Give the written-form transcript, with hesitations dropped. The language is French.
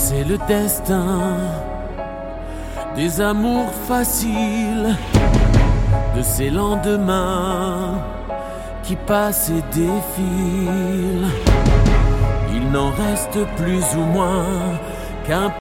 C'est le destin des amours faciles, de ces lendemains qui passent et défilent. Il n'en reste plus ou moins qu'un